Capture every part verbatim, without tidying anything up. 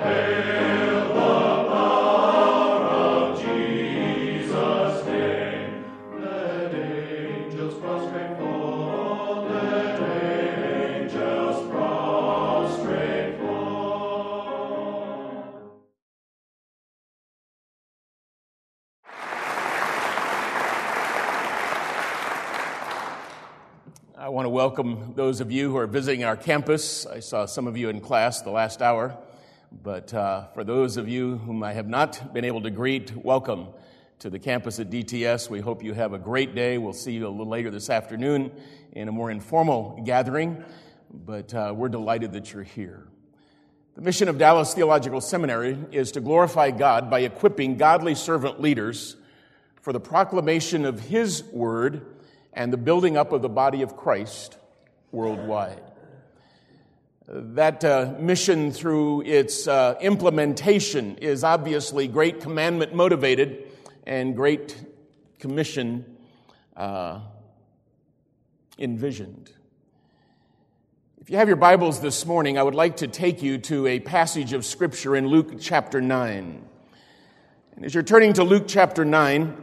I want to welcome those of you who are visiting our campus. I saw some of you in class the last hour, but uh, for those of you whom I have not been able to greet, welcome to the campus at D T S. We hope you have a great day. We'll see you a little later this afternoon in a more informal gathering, but uh, we're delighted that you're here. The mission of Dallas Theological Seminary is to glorify God by equipping godly servant leaders for the proclamation of His Word and the building up of the body of Christ worldwide. That uh, mission through its uh, implementation is obviously great commandment motivated and great commission uh, envisioned. If you have your Bibles this morning, I would like to take you to a passage of Scripture in Luke chapter nine. And as you're turning to Luke chapter nine,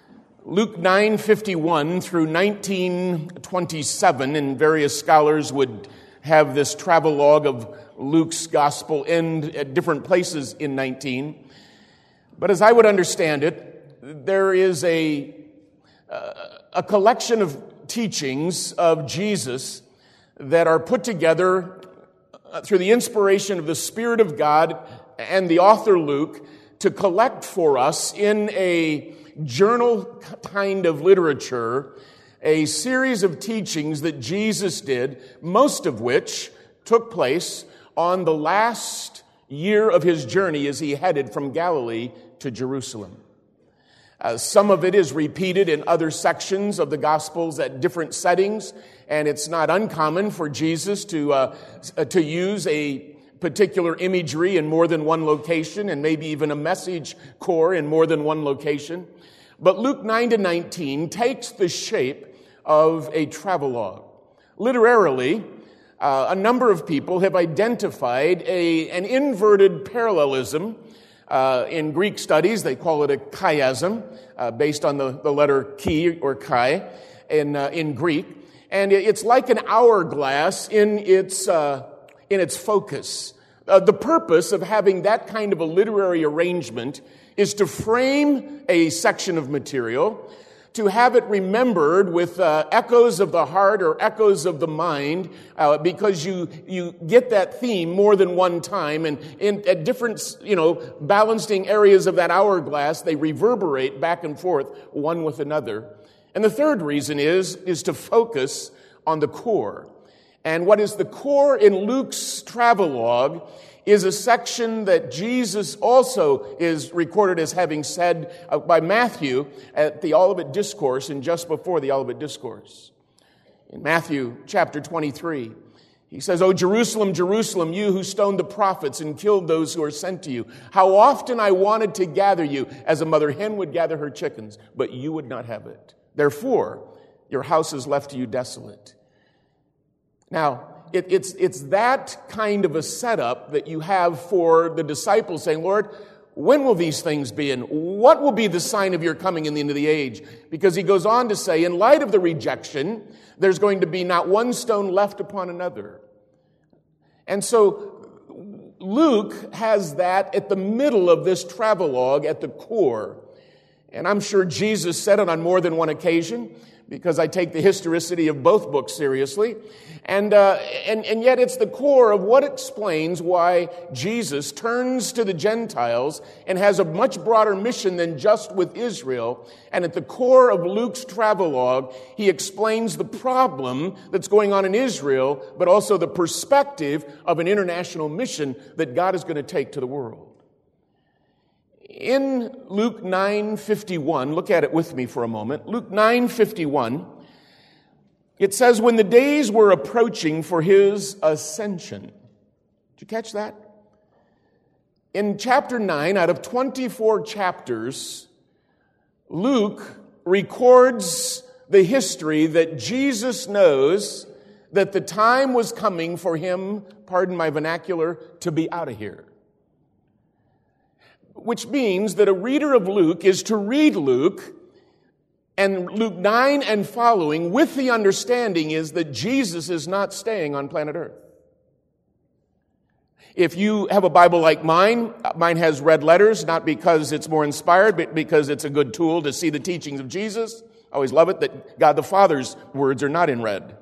Luke nine fifty-one through nineteen twenty-seven, and various scholars would have this travelogue of Luke's gospel end at different places in nineteen. But as I would understand it, there is a, uh, a collection of teachings of Jesus that are put together through the inspiration of the Spirit of God and the author Luke to collect for us in a journal kind of literature a series of teachings that Jesus did, most of which took place on the last year of his journey as he headed from Galilee to Jerusalem. Uh, some of it is repeated in other sections of the Gospels at different settings, and it's not uncommon for Jesus to uh, to use a particular imagery in more than one location, and maybe even a message core in more than one location. But Luke nine to nineteen takes the shape of a travelogue. Literarily, uh, a number of people have identified a, an inverted parallelism. Uh, in Greek studies, they call it a chiasm, uh, based on the, the letter chi or chi in, uh, in Greek. And it's like an hourglass in its, uh, in its focus. Uh, the purpose of having that kind of a literary arrangement is to frame a section of material, to have it remembered with uh, echoes of the heart or echoes of the mind, uh, because you you get that theme more than one time, and in, at different, you know, balancing areas of that hourglass, they reverberate back and forth one with another. And the third reason is is to focus on the core. And what is the core in Luke's travelogue is a section that Jesus also is recorded as having said by Matthew at the Olivet Discourse and just before the Olivet Discourse. In Matthew chapter twenty-three, he says, "O Jerusalem, Jerusalem, you who stoned the prophets and killed those who are sent to you, how often I wanted to gather you as a mother hen would gather her chickens, but you would not have it. Therefore, your house is left to you desolate." Now, It, it's, it's that kind of a setup that you have for the disciples saying, "Lord, when will these things be, and what will be the sign of your coming in the end of the age?" Because he goes on to say, in light of the rejection, there's going to be not one stone left upon another. And so Luke has that at the middle of this travelogue at the core. And I'm sure Jesus said it on more than one occasion, because I take the historicity of both books seriously. And, uh, and, and yet it's the core of what explains why Jesus turns to the Gentiles and has a much broader mission than just with Israel. And at the core of Luke's travelogue, he explains the problem that's going on in Israel, but also the perspective of an international mission that God is going to take to the world. In Luke nine fifty-one, look at it with me for a moment. Luke nine fifty-one, it says, "When the days were approaching for his ascension." Did you catch that? In chapter nine, out of twenty-four chapters, Luke records the history that Jesus knows that the time was coming for him, pardon my vernacular, to be out of here. which means that a reader of Luke is to read Luke and Luke nine and following with the understanding is that Jesus is not staying on planet Earth. If you have a Bible like mine, mine has red letters, not because it's more inspired, but because it's a good tool to see the teachings of Jesus. I always love it that God the Father's words are not in red.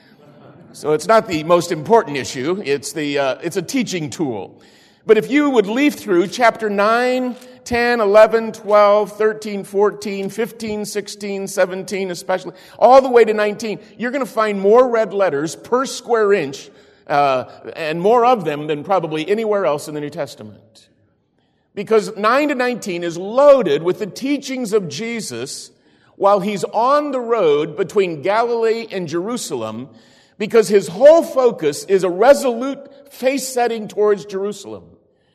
So it's not the most important issue. It's the uh, it's a teaching tool. But if you would leaf through chapter nine, ten, eleven, twelve, thirteen, fourteen, fifteen, sixteen, seventeen especially, all the way to nineteen, you're going to find more red letters per square inch uh, and more of them than probably anywhere else in the New Testament. Because nine to nineteen is loaded with the teachings of Jesus while he's on the road between Galilee and Jerusalem, because his whole focus is a resolute face setting towards Jerusalem.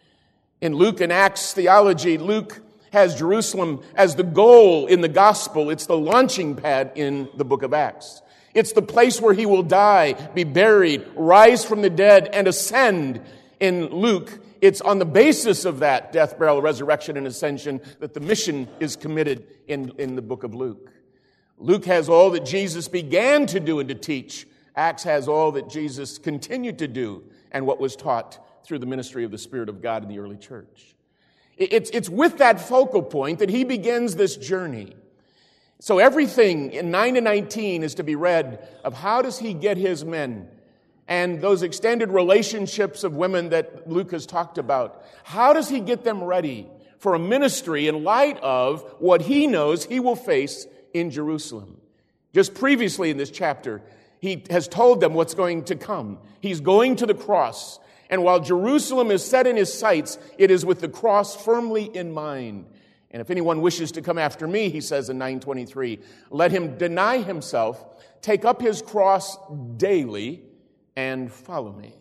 In Luke and Acts theology, Luke has Jerusalem as the goal in the gospel. It's the launching pad in the book of Acts. It's the place where he will die, be buried, rise from the dead, and ascend. In Luke, it's on the basis of that death, burial, resurrection, and ascension that the mission is committed in, in the book of Luke. Luke has all that Jesus began to do and to teach. Acts has all that Jesus continued to do and what was taught through the ministry of the Spirit of God in the early church. It's, it's with that focal point that he begins this journey. So everything in nine to nineteen is to be read of how does he get his men and those extended relationships of women that Luke has talked about. How does he get them ready for a ministry in light of what he knows he will face in Jerusalem? Just previously in this chapter, he has told them what's going to come. He's going to the cross. And while Jerusalem is set in his sights, it is with the cross firmly in mind. And if anyone wishes to come after me, he says in nine twenty-three, let him deny himself, take up his cross daily, and follow me.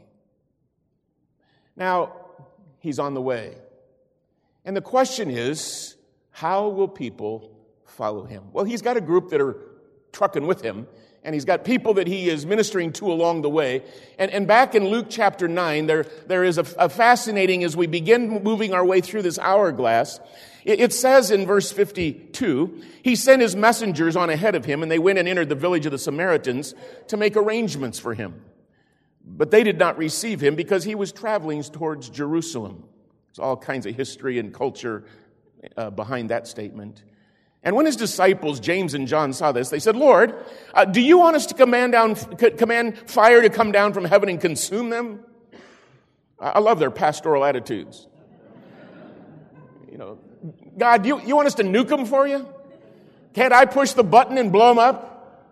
Now, he's on the way. And the question is, how will people follow him? Well, he's got a group that are trucking with him. And he's got people that he is ministering to along the way. And, and back in Luke chapter nine, there, there is a, a fascinating, as we begin moving our way through this hourglass, it, it says in verse fifty-two, he sent his messengers on ahead of him, and they went and entered the village of the Samaritans to make arrangements for him. But they did not receive him because he was traveling towards Jerusalem. There's all kinds of history and culture uh, behind that statement. And when his disciples, James and John, saw this, they said, Lord, uh, do you want us to command down, command fire to come down from heaven and consume them? I love their pastoral attitudes. You know, God, you, you want us to nuke them for you? Can't I push the button and blow them up?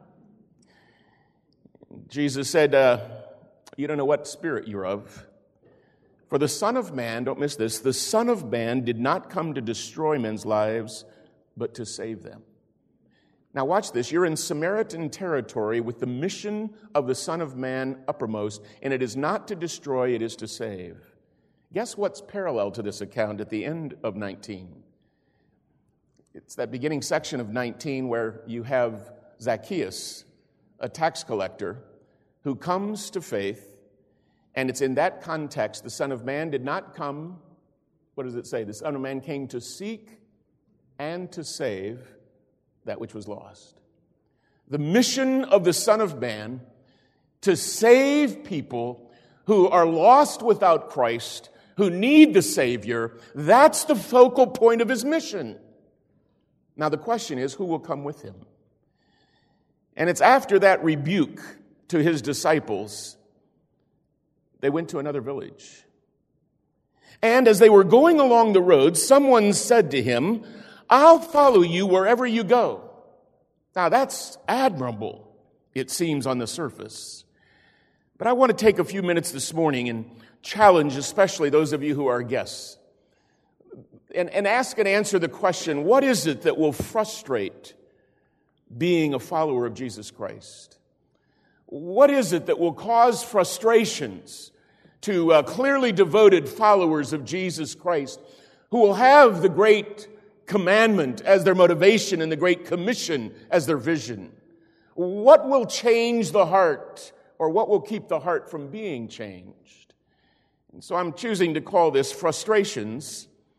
Jesus said, uh, you don't know what spirit you're of. For the Son of Man, don't miss this, the Son of Man did not come to destroy men's lives, but to save them. Now watch this. You're in Samaritan territory with the mission of the Son of Man uppermost, and it is not to destroy, it is to save. Guess what's parallel to this account at the end of nineteen? It's that beginning section of nineteen where you have Zacchaeus, a tax collector, who comes to faith, and it's in that context the Son of Man did not come, what does it say? The Son of Man came to seek and to save that which was lost. The mission of the Son of Man to save people who are lost without Christ, who need the Savior, that's the focal point of his mission. Now the question is, who will come with him? And it's after that rebuke to his disciples, they went to another village. And as they were going along the road, someone said to him, I'll follow you wherever you go. Now that's admirable, it seems on the surface. But I want to take a few minutes this morning and challenge especially those of you who are guests. And, and ask and answer the question, what is it that will frustrate being a follower of Jesus Christ? What is it that will cause frustrations to uh, clearly devoted followers of Jesus Christ who will have the great commandment as their motivation and the Great Commission as their vision? What will change the heart, or what will keep the heart from being changed? And so I'm choosing to call this frustrations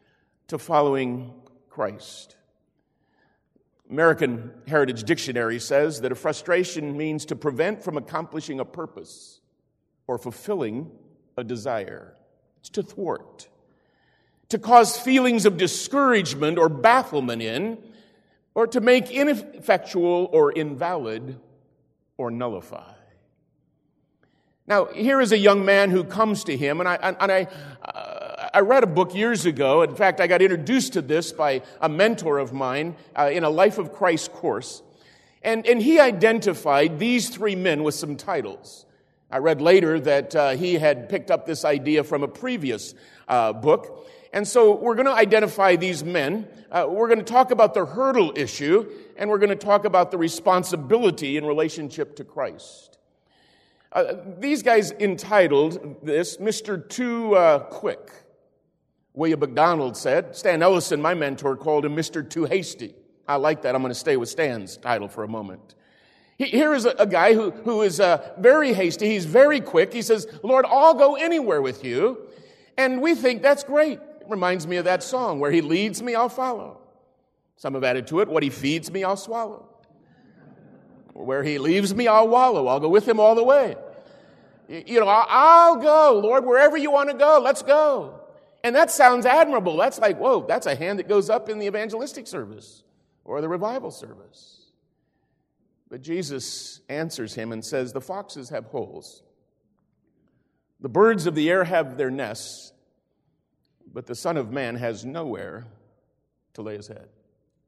to following Christ. American Heritage Dictionary says that a frustration means to prevent from accomplishing a purpose or fulfilling a desire. It's to thwart, to cause feelings of discouragement or bafflement in, or to make ineffectual or invalid or nullify. Now, here is a young man who comes to him, and I, and I, uh, I read a book years ago. In fact, I got introduced to this by a mentor of mine uh, in a Life of Christ course, and, and he identified these three men with some titles. I read later that uh, he had picked up this idea from a previous uh, book, and so we're going to identify these men. Uh, we're going to talk about the hurdle issue, and we're going to talk about the responsibility in relationship to Christ. Uh, these guys entitled this Mister Too uh, Quick. William McDonald said. Stan Ellison, my mentor, called him Mister Too Hasty. I like that. I'm going to stay with Stan's title for a moment. He, here is a, a guy who, who is uh, very hasty. He's very quick. He says, Lord, I'll go anywhere with you. And we think that's great. It reminds me of that song, where he leads me, I'll follow. Some have added to it, what he feeds me, I'll swallow. Where he leaves me, I'll wallow. I'll go with him all the way. You know, I'll go, Lord, wherever you want to go, let's go. And that sounds admirable. That's like, whoa, that's a hand that goes up in the evangelistic service or the revival service. But Jesus answers him and says, the foxes have holes. The birds of the air have their nests, but the Son of Man has nowhere to lay his head.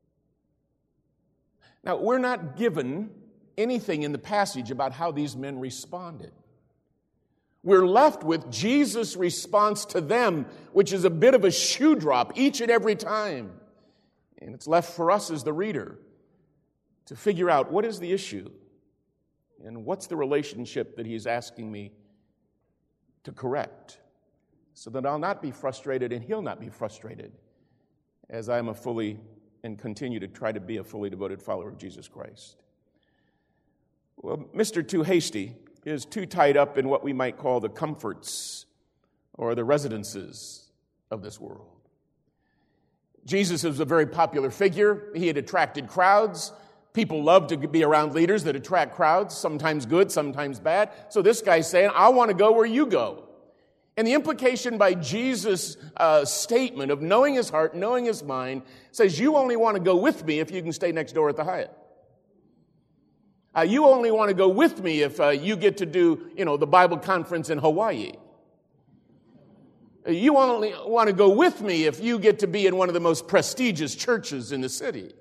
Now, we're not given anything in the passage about how these men responded. We're left with Jesus' response to them, which is a bit of a shoe drop each and every time. And it's left for us as the reader to figure out what is the issue and what's the relationship that he's asking me to correct, so that I'll not be frustrated and he'll not be frustrated as I am a fully and continue to try to be a fully devoted follower of Jesus Christ. Well, Mister Too Hasty is too tied up in what we might call the comforts or the residences of this world. Jesus was a very popular figure. He had attracted crowds. People love to be around leaders that attract crowds, sometimes good, sometimes bad. So this guy's saying, I want to go where you go. And the implication by Jesus' uh, statement of knowing his heart, knowing his mind, says you only want to go with me if you can stay next door at the Hyatt. Uh, you only want to go with me if uh, you get to do, you know, the Bible conference in Hawaii. Uh, you only want to go with me if you get to be in one of the most prestigious churches in the city.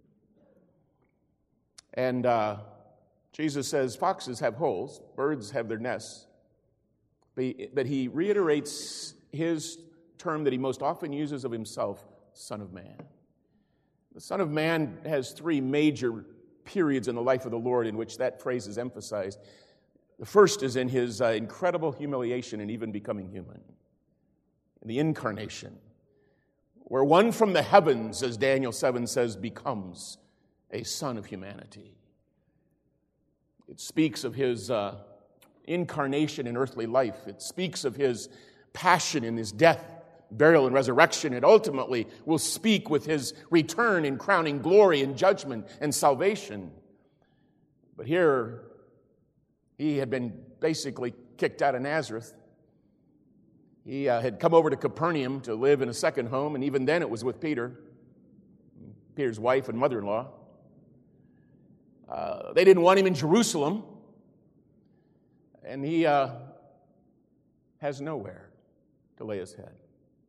And uh, Jesus says, foxes have holes, birds have their nests. But he reiterates his term that he most often uses of himself, Son of Man. The Son of Man has three major periods in the life of the Lord in which that phrase is emphasized. The first is in his uh, incredible humiliation and even becoming human. In the incarnation, where one from the heavens, as Daniel seven says, becomes a son of humanity. It speaks of his uh, incarnation in earthly life. It speaks of his passion in his death, burial, and resurrection. It ultimately will speak with his return in crowning glory and judgment and salvation. But here, he had been basically kicked out of Nazareth. He uh, had come over to Capernaum to live in a second home, and even then it was with Peter, Peter's wife and mother-in-law. Uh, they didn't want him in Jerusalem. And he uh, has nowhere to lay his head.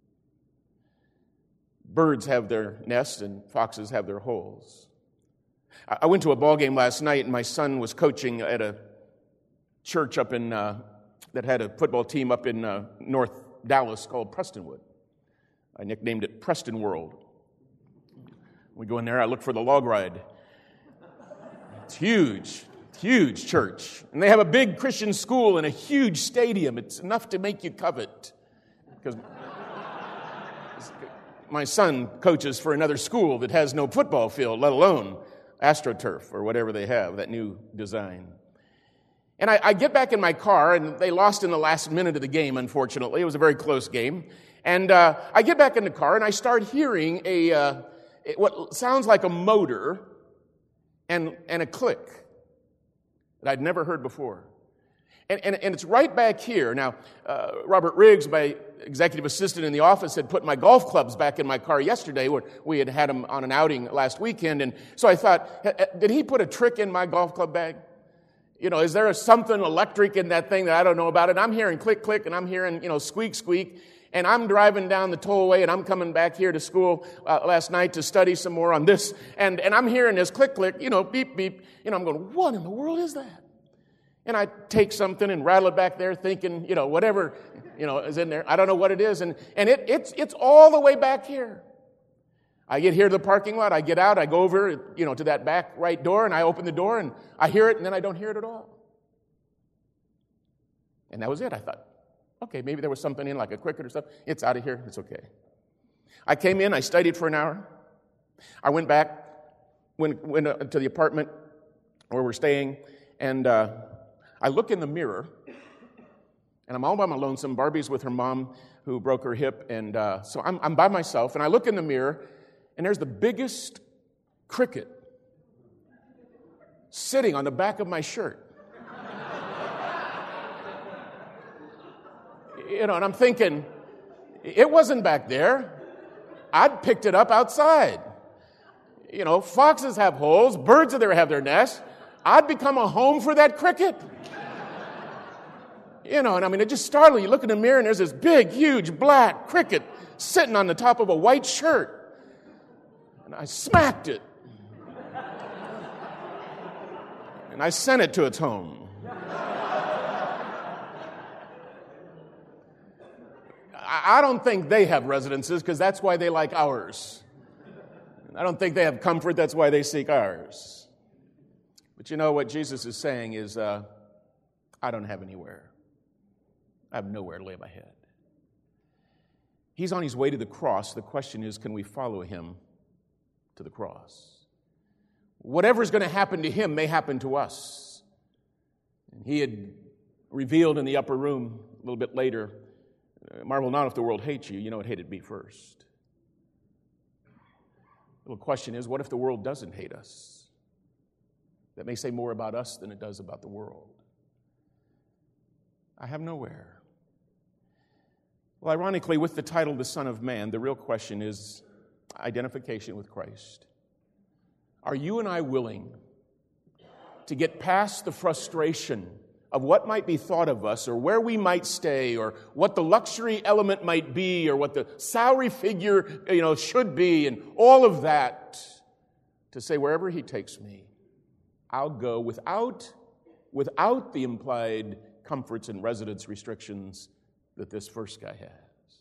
Birds have their nests and foxes have their holes. I went to a ball game last night, and my son was coaching at a church up in uh, that had a football team up in uh, North Dallas called Prestonwood. I nicknamed it Preston World. We go in there, I look for the log ride. It's huge. Huge church. And they have a big Christian school and a huge stadium. It's enough to make you covet. Because my son coaches for another school that has no football field, let alone AstroTurf or whatever they have, that new design. And I, I get back in my car, and they lost in the last minute of the game, unfortunately. It was a very close game. And uh, I get back in the car and I start hearing a uh, what sounds like a motor and, and a click that I'd never heard before. And, and, and it's right back here. Now, uh, Robert Riggs, my executive assistant in the office, had put my golf clubs back in my car yesterday. Where we had had them on an outing last weekend. And so I thought, did he put a trick in my golf club bag? You know, is there a something electric in that thing that I don't know about? And I'm hearing click, click, and I'm hearing, you know, squeak, squeak. And I'm driving down the tollway, and I'm coming back here to school uh, last night to study some more on this. And, and I'm hearing this click, click, you know, beep, beep. You know, I'm going, what in the world is that? And I take something and rattle it back there thinking, you know, whatever, you know, is in there. I don't know what it is. And, and it, it's, it's all the way back here. I get here to the parking lot. I get out. I go over, you know, to that back right door, and I open the door, and I hear it, and then I don't hear it at all. And that was it. I thought, okay, maybe there was something in, like a cricket or something. It's out of here. It's okay. I came in. I studied for an hour. I went back, went, went uh, to the apartment where we're staying, and uh, I look in the mirror, and I'm all by my lonesome. Barbie's with her mom who broke her hip, and uh, so I'm, I'm by myself, and I look in the mirror, and there's the biggest cricket sitting on the back of my shirt. You know, and I'm thinking, it wasn't back there. I'd picked it up outside. You know, foxes have holes, birds are there have their nests. I'd become a home for that cricket. You know, and I mean, it just startled you. You look in the mirror, and there's this big, huge, black cricket sitting on the top of a white shirt. And I smacked it. And I sent it to its home. I don't think they have residences, because that's why they like ours. I don't think they have comfort, that's why they seek ours. But you know what Jesus is saying is, uh, I don't have anywhere. I have nowhere to lay my head. He's on his way to the cross. The question is, can we follow him to the cross? Whatever's going to happen to him may happen to us. And he had revealed in the upper room a little bit later, marvel not if the world hates you. You know it hated me first. The little question is, what if the world doesn't hate us? That may say more about us than it does about the world. I have nowhere. Well, ironically, with the title, The Son of Man, the real question is identification with Christ. Are you and I willing to get past the frustration of what might be thought of us, or where we might stay, or what the luxury element might be, or what the salary figure, you know, should be, and all of that, to say, wherever he takes me, I'll go without, without the implied comforts and residence restrictions that this first guy has.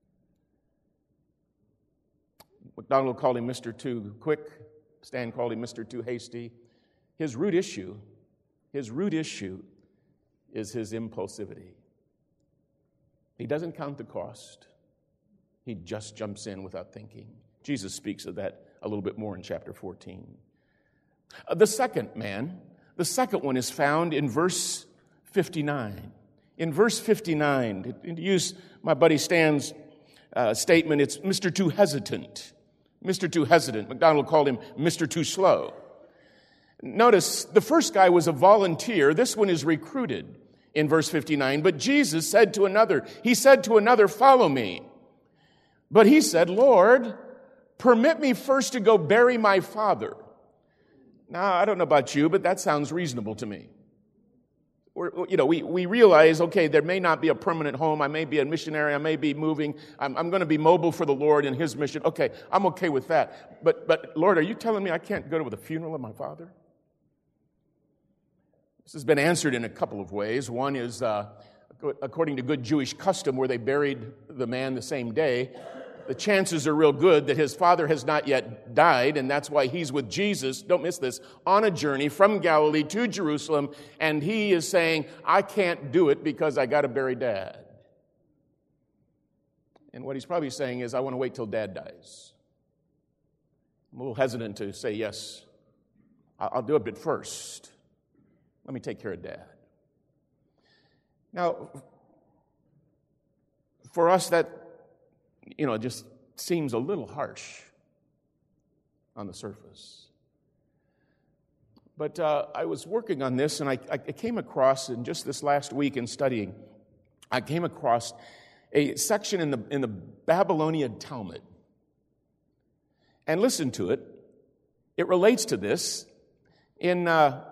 McDonald called him Mister Too Quick. Stan called him Mister Too Hasty. His root issue, his root issue is his impulsivity. He doesn't count the cost. He just jumps in without thinking. Jesus speaks of that a little bit more in chapter fourteen. Uh, the second man, the second one is found in verse fifty-nine. In verse fifty-nine, to use my buddy Stan's uh, statement, it's Mister Too Hesitant. Mister Too Hesitant. McDonald called him Mister Too Slow. Notice, the first guy was a volunteer. This one is recruited in verse fifty-nine. But Jesus said to another, he said to another, follow me. But he said, Lord, permit me first to go bury my father. Now, I don't know about you, but that sounds reasonable to me. Or, you know, we, we realize, okay, there may not be a permanent home. I may be a missionary. I may be moving. I'm, I'm going to be mobile for the Lord and his mission. Okay, I'm okay with that. But, but Lord, are you telling me I can't go to the funeral of my father? This has been answered in a couple of ways. One is, uh, according to good Jewish custom, where they buried the man the same day, the chances are real good that his father has not yet died, and that's why he's with Jesus, don't miss this, on a journey from Galilee to Jerusalem, and he is saying, I can't do it because I got to bury Dad. And what he's probably saying is, I want to wait till Dad dies. I'm a little hesitant to say, yes, I'll do it, but first, let me take care of Dad. Now, for us, that you know, it just seems a little harsh on the surface. But uh, I was working on this, and I, I came across, in just this last week in studying, I came across a section in the in the Babylonian Talmud. And listen to it. It relates to this. In uh,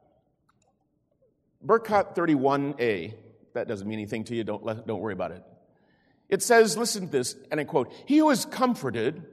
Berkot thirty-one a, that doesn't mean anything to you, don't, let, don't worry about it. It says, listen to this, and I quote, "He who is comforted,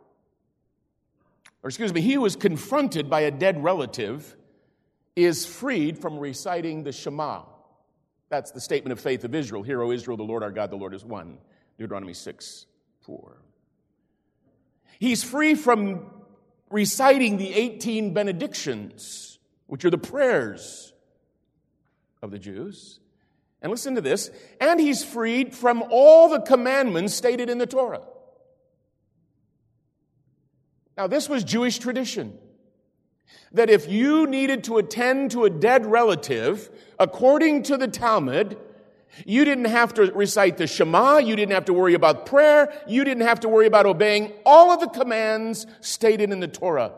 or excuse me, he who is confronted by a dead relative is freed from reciting the Shema." That's the statement of faith of Israel. "Hear, O Israel, the Lord our God, the Lord is one." Deuteronomy six four. He's free from reciting the eighteen benedictions, which are the prayers of the Jews. And listen to this. And he's freed from all the commandments stated in the Torah. Now, this was Jewish tradition, that if you needed to attend to a dead relative, according to the Talmud, you didn't have to recite the Shema, you didn't have to worry about prayer, you didn't have to worry about obeying all of the commands stated in the Torah.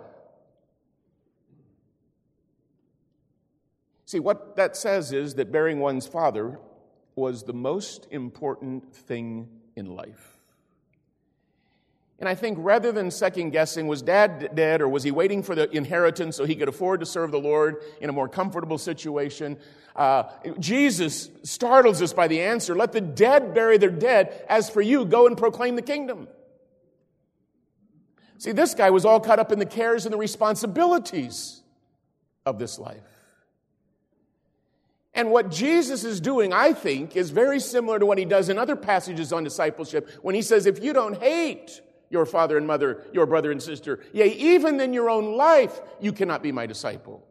See, what that says is that burying one's father was the most important thing in life. And I think rather than second-guessing, was Dad dead or was he waiting for the inheritance so he could afford to serve the Lord in a more comfortable situation, uh, Jesus startles us by the answer, "Let the dead bury their dead. As for you, go and proclaim the kingdom." See, this guy was all caught up in the cares and the responsibilities of this life. And what Jesus is doing, I think, is very similar to what he does in other passages on discipleship when he says, if you don't hate your father and mother, your brother and sister, yea, even in your own life, you cannot be my disciple.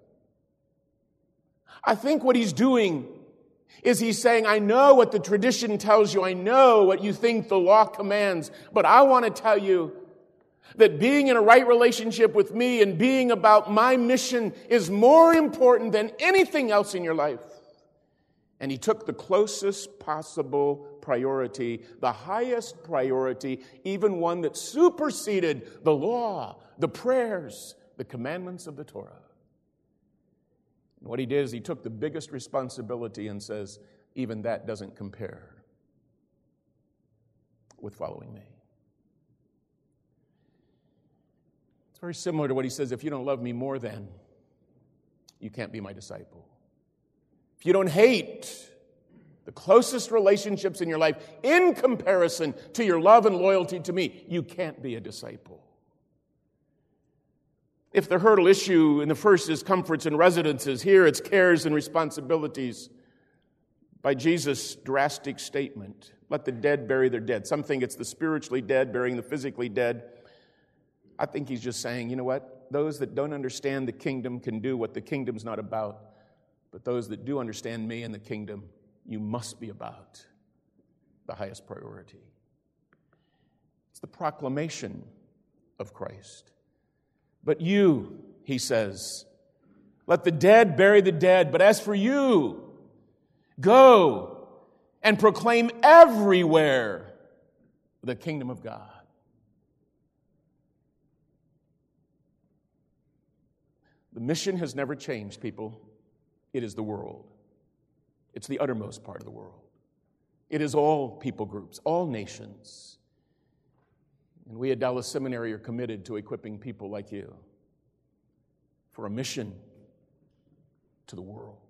I think what he's doing is he's saying, I know what the tradition tells you, I know what you think the law commands, but I want to tell you that being in a right relationship with me and being about my mission is more important than anything else in your life. And he took the closest possible priority, the highest priority, even one that superseded the law, the prayers, the commandments of the Torah. And what he did is he took the biggest responsibility and says, even that doesn't compare with following me. It's very similar to what he says, if you don't love me more than, you can't be my disciple. If you don't hate the closest relationships in your life in comparison to your love and loyalty to me, you can't be a disciple. If the hurdle issue in the first is comforts and residences, here it's cares and responsibilities. By Jesus' drastic statement, let the dead bury their dead. Some think it's the spiritually dead burying the physically dead. I think he's just saying, you know what? Those that don't understand the kingdom can do what the kingdom's not about. But those that do understand me and the kingdom, you must be about the highest priority. It's the proclamation of Christ. But you, he says, let the dead bury the dead. But as for you, go and proclaim everywhere the kingdom of God. The mission has never changed, people. It is the world. It's the uttermost part of the world. It is all people groups, all nations. And we at Dallas Seminary are committed to equipping people like you for a mission to the world.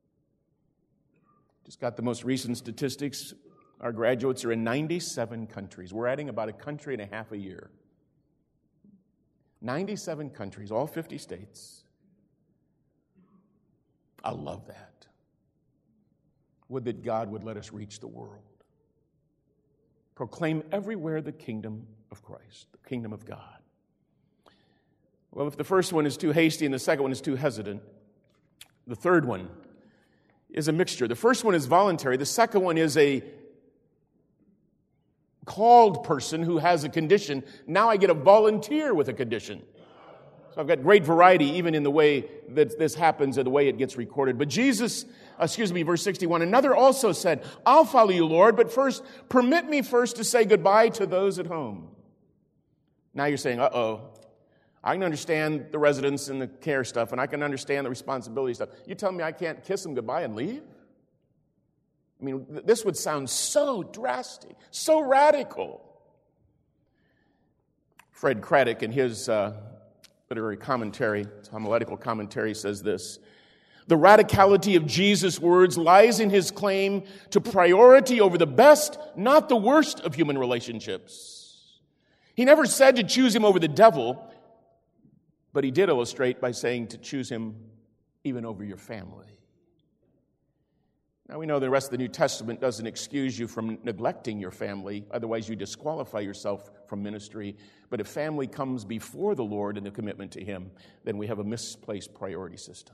Just got the most recent statistics. Our graduates are in ninety-seven countries. We're adding about a country and a half a year. ninety-seven countries, all fifty states. I love that. Would that God would let us reach the world. Proclaim everywhere the kingdom of Christ, the kingdom of God. Well, if the first one is too hasty and the second one is too hesitant, the third one is a mixture. The first one is voluntary. The second one is a called person who has a condition. Now I get a volunteer with a condition. So I've got great variety even in the way that this happens and the way it gets recorded. But Jesus excuse me, verse sixty-one, another also said, I'll follow you, Lord, but first, permit me first to say goodbye to those at home. Now you're saying, uh-oh, I can understand the residence and the care stuff, and I can understand the responsibility stuff. You tell me I can't kiss them goodbye and leave? I mean, this would sound so drastic, so radical. Fred Craddock, in his uh, literary commentary, his homiletical commentary, says this: the radicality of Jesus' words lies in his claim to priority over the best, not the worst of human relationships. He never said to choose him over the devil, but he did illustrate by saying to choose him even over your family. Now we know the rest of the New Testament doesn't excuse you from neglecting your family, otherwise you disqualify yourself from ministry. But if family comes before the Lord in the commitment to him, then we have a misplaced priority system.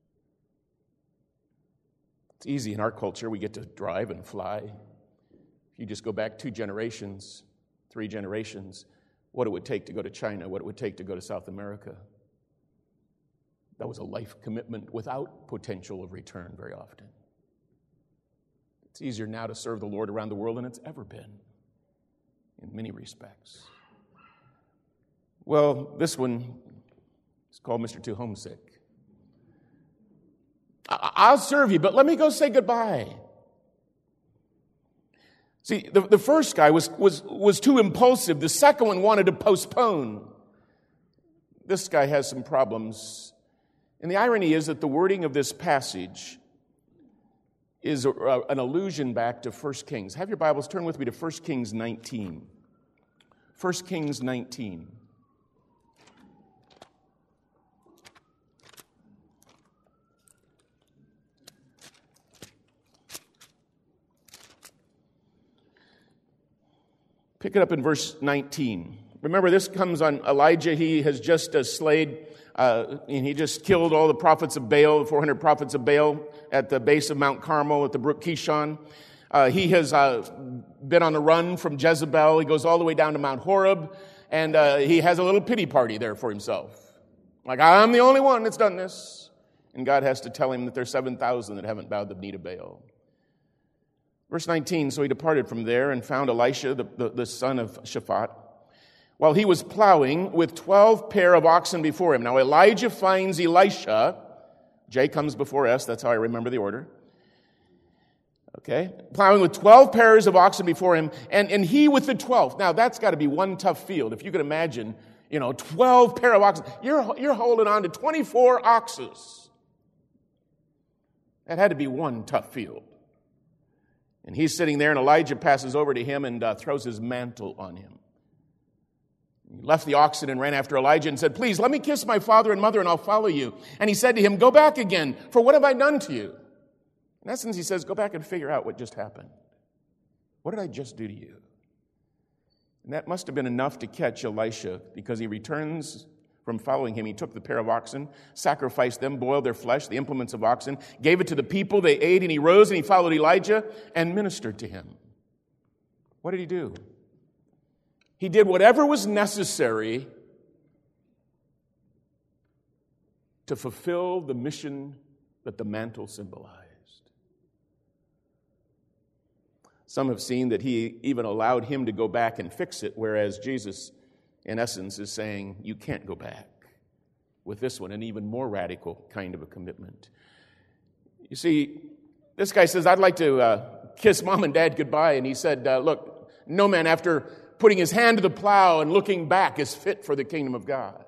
It's easy in our culture. We get to drive and fly. If you just go back two generations, three generations, what it would take to go to China, what it would take to go to South America. That was a life commitment without potential of return very often. It's easier now to serve the Lord around the world than it's ever been, in many respects. Well, this one is called Mister Too Homesick. I- I'll serve you, but let me go say goodbye. See, the, the first guy was, was, was too impulsive. The second one wanted to postpone. This guy has some problems. And the irony is that the wording of this passage is a, a, an allusion back to First Kings. Have your Bibles, turn with me to First Kings nineteen. First Kings nineteen. Pick it up in verse nineteen. Remember, this comes on Elijah. He has just uh, slayed, uh, and he just killed all the prophets of Baal, the four hundred prophets of Baal at the base of Mount Carmel at the brook Kishon. Uh, he has uh, been on the run from Jezebel. He goes all the way down to Mount Horeb, and uh, he has a little pity party there for himself. Like, I'm the only one that's done this. And God has to tell him that there's seven thousand that haven't bowed the knee to Baal. Verse nineteen, so he departed from there and found Elisha, the, the, the son of Shaphat, while he was plowing with twelve pair of oxen before him. Now Elijah finds Elisha. J comes before S, that's how I remember the order. Okay, plowing with twelve pairs of oxen before him, and, and he with the twelfth. Now that's got to be one tough field. If you could imagine, you know, twelve pair of oxen. You're, you're holding on to twenty-four oxes. That had to be one tough field. And he's sitting there, and Elijah passes over to him and uh, throws his mantle on him. He left the oxen and ran after Elijah and said, please, let me kiss my father and mother, and I'll follow you. And he said to him, go back again, for what have I done to you? In essence, he says, go back and figure out what just happened. What did I just do to you? And that must have been enough to catch Elisha, because he returns from following him. He took the pair of oxen, sacrificed them, boiled their flesh, the implements of oxen, gave it to the people. They ate, and he rose and he followed Elijah and ministered to him. What did he do? He did whatever was necessary to fulfill the mission that the mantle symbolized. Some have seen that he even allowed him to go back and fix it, whereas Jesus, in essence, is saying, you can't go back. With this one, an even more radical kind of a commitment. You see, this guy says, I'd like to uh, kiss mom and dad goodbye. And he said, uh, look, no man after putting his hand to the plow and looking back is fit for the kingdom of God.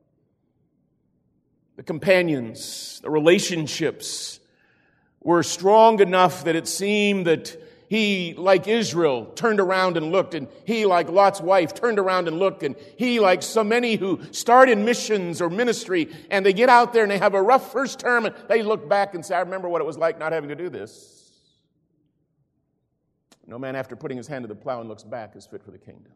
The companions, the relationships were strong enough that it seemed that he, like Israel, turned around and looked, and he, like Lot's wife, turned around and looked, and he, like so many who start in missions or ministry, and they get out there and they have a rough first term, and they look back and say, I remember what it was like not having to do this. No man after putting his hand to the plow and looks back is fit for the kingdom.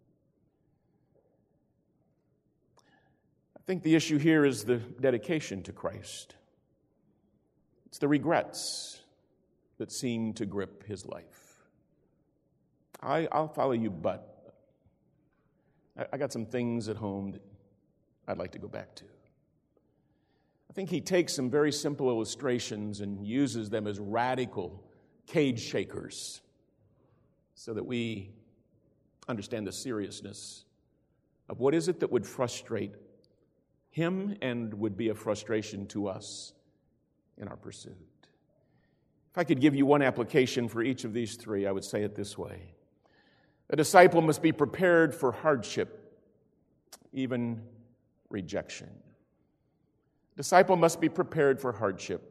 I think the issue here is the dedication to Christ. It's the regrets that seem to grip his life. I, I'll follow you, but I, I got some things at home that I'd like to go back to. I think he takes some very simple illustrations and uses them as radical cage shakers so that we understand the seriousness of what is it that would frustrate him and would be a frustration to us in our pursuit. If I could give you one application for each of these three, I would say it this way. A disciple must be prepared for hardship, even rejection. A disciple must be prepared for hardship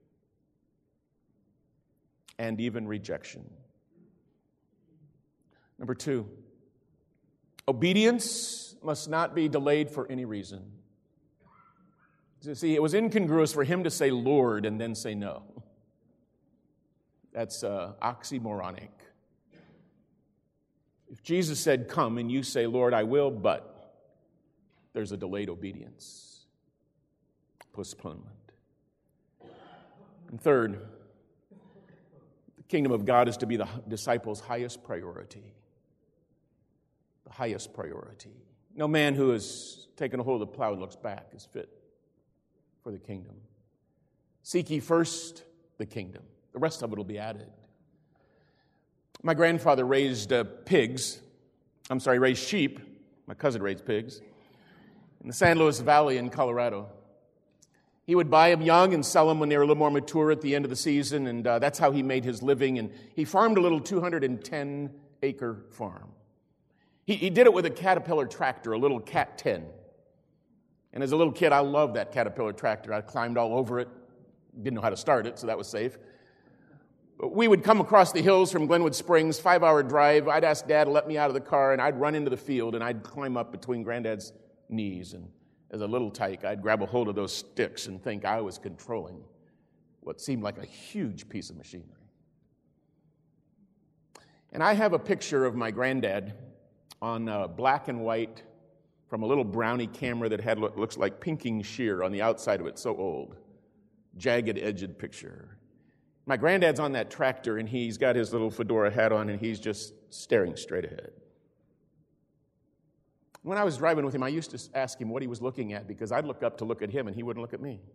and even rejection. Number two, obedience must not be delayed for any reason. You see, it was incongruous for him to say Lord and then say no. That's uh, oxymoronic. If Jesus said come and you say, Lord, I will, but there's a delayed obedience, postponement. And third, the kingdom of God is to be the disciple's highest priority. The highest priority. No man who has taken a hold of the plow and looks back is fit for the kingdom. Seek ye first the kingdom. The rest of it will be added. My grandfather raised uh, pigs. I'm sorry, raised sheep. My cousin raised pigs in the San Luis Valley in Colorado. He would buy them young and sell them when they were a little more mature at the end of the season, and uh, that's how he made his living. And he farmed a little two hundred ten acre farm. He, he did it with a Caterpillar tractor, a little Cat ten. And as a little kid, I loved that Caterpillar tractor. I climbed all over it. Didn't know how to start it, so that was safe. But we would come across the hills from Glenwood Springs, five-hour drive. I'd ask Dad to let me out of the car, and I'd run into the field, and I'd climb up between Granddad's knees. And as a little tyke, I'd grab a hold of those sticks and think I was controlling what seemed like a huge piece of machinery. And I have a picture of my granddad on uh, black and white from a little brownie camera that had what looks like pinking shear on the outside of it, so old. Jagged-edged picture. My granddad's on that tractor, and he's got his little fedora hat on, and he's just staring straight ahead. When I was driving with him, I used to ask him what he was looking at, because I'd look up to look at him, and he wouldn't look at me.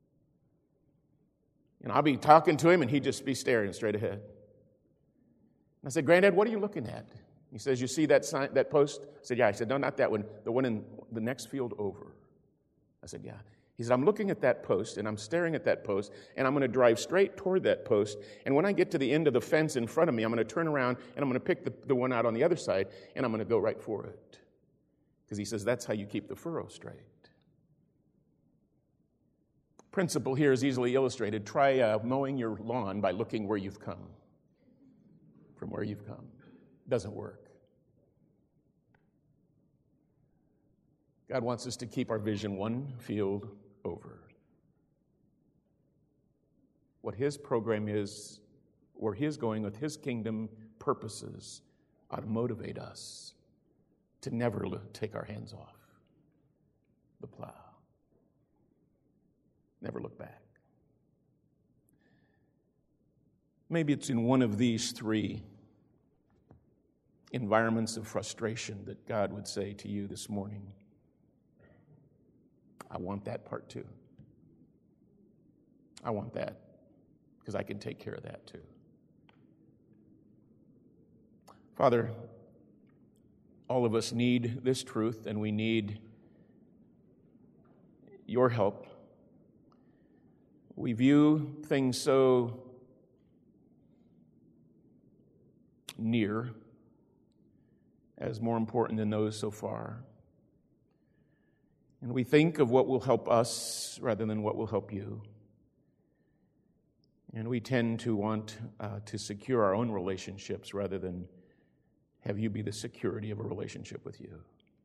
And I'll be talking to him, and he'd just be staring straight ahead. And I said, Granddad, what are you looking at? He says, you see that sign, that post? I said, yeah. I said, no, not that one. The one in the next field over. I said, yeah. He said, I'm looking at that post, and I'm staring at that post, and I'm going to drive straight toward that post, and when I get to the end of the fence in front of me, I'm going to turn around, and I'm going to pick the, the one out on the other side, and I'm going to go right for it. Because he says that's how you keep the furrow straight. Principle here is easily illustrated. Try uh, mowing your lawn by looking where you've come. From where you've come. Doesn't work. God wants us to keep our vision one field over. What his program is, where he's going with his kingdom purposes, ought to motivate us to never take our hands off the plow. Never look back. Maybe it's in one of these three environments of frustration that God would say to you this morning, I want that part too. I want that because I can take care of that too. Father, all of us need this truth, and we need your help. We view things so near as more important than those so far. And we think of what will help us rather than what will help you. And we tend to want uh, to secure our own relationships rather than have you be the security of a relationship with you.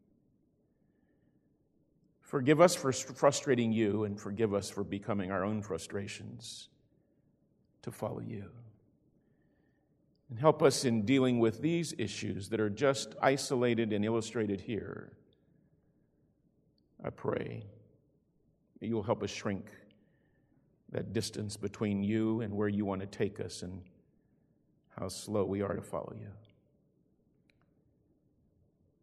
Forgive us for frustrating you, and forgive us for becoming our own frustrations to follow you. And help us in dealing with these issues that are just isolated and illustrated here. I pray that you will help us shrink that distance between you and where you want to take us and how slow we are to follow you.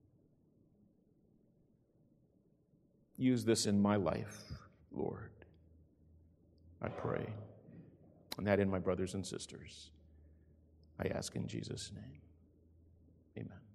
Use this in my life, Lord. I pray. And that in my brothers and sisters, I ask in Jesus' name. Amen.